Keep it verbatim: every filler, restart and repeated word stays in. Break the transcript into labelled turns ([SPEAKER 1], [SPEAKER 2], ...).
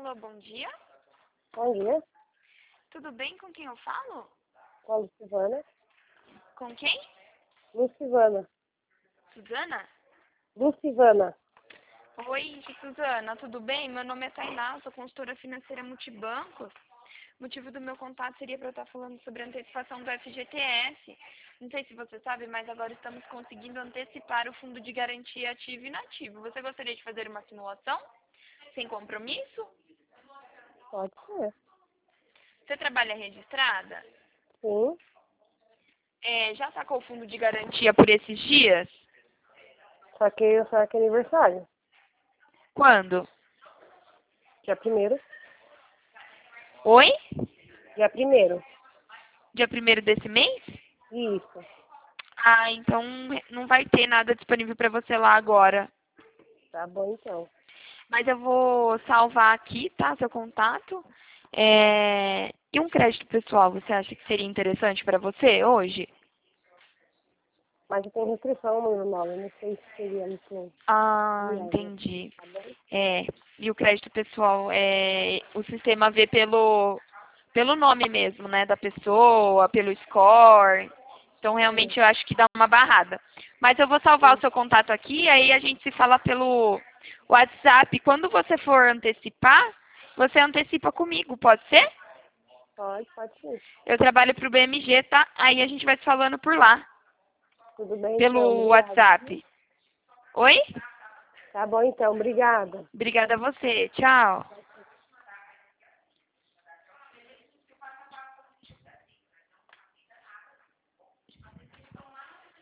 [SPEAKER 1] Alô, bom dia.
[SPEAKER 2] Bom dia,
[SPEAKER 1] Tudo bem? Com quem eu falo?
[SPEAKER 2] com a Lucivana.
[SPEAKER 1] Com quem?
[SPEAKER 2] Lucivana.
[SPEAKER 1] Suzana?
[SPEAKER 2] Lucivana.
[SPEAKER 1] Oi, Suzana, tudo bem? Meu nome é Tainá, sou consultora financeira multibancos. O motivo do meu contato seria para eu estar falando sobre a antecipação do F G T S. Não sei se você sabe, mas agora estamos conseguindo antecipar o fundo de garantia ativo e inativo. Você gostaria de fazer uma simulação? Sem compromisso?
[SPEAKER 2] Pode ser.
[SPEAKER 1] Você trabalha registrada?
[SPEAKER 2] Sim.
[SPEAKER 1] É, já sacou o fundo de garantia por esses dias?
[SPEAKER 2] Saquei o saque aniversário.
[SPEAKER 1] Quando?
[SPEAKER 2] Dia primeiro.
[SPEAKER 1] Oi?
[SPEAKER 2] Dia primeiro.
[SPEAKER 1] Dia primeiro desse mês?
[SPEAKER 2] Isso.
[SPEAKER 1] Ah, então não vai ter nada disponível para você lá agora.
[SPEAKER 2] Tá bom, então.
[SPEAKER 1] Mas eu vou salvar aqui, tá? Seu contato. É, E um crédito pessoal, você acha que seria interessante para você hoje?
[SPEAKER 2] Mas eu tenho restrição no meu nome. Não sei se seria muito
[SPEAKER 1] Ah,
[SPEAKER 2] viável.
[SPEAKER 1] entendi.
[SPEAKER 2] Tá bom?
[SPEAKER 1] É, e o crédito pessoal, é, o sistema vê pelo, pelo nome mesmo, né, da pessoa, pelo score. Então,
[SPEAKER 2] Sim.
[SPEAKER 1] realmente, eu acho que dá uma barrada. Mas eu vou salvar o
[SPEAKER 2] Sim.
[SPEAKER 1] seu contato aqui, aí a gente se fala pelo WhatsApp. Quando você for antecipar, você antecipa comigo, pode ser?
[SPEAKER 2] Pode, pode sim.
[SPEAKER 1] Eu trabalho para o B M G, tá? Aí a gente vai se falando por lá,
[SPEAKER 2] Tudo bem, então.
[SPEAKER 1] pelo
[SPEAKER 2] Obrigada.
[SPEAKER 1] WhatsApp. Oi?
[SPEAKER 2] Tá bom, então. Obrigada.
[SPEAKER 1] Obrigada a você. Tchau.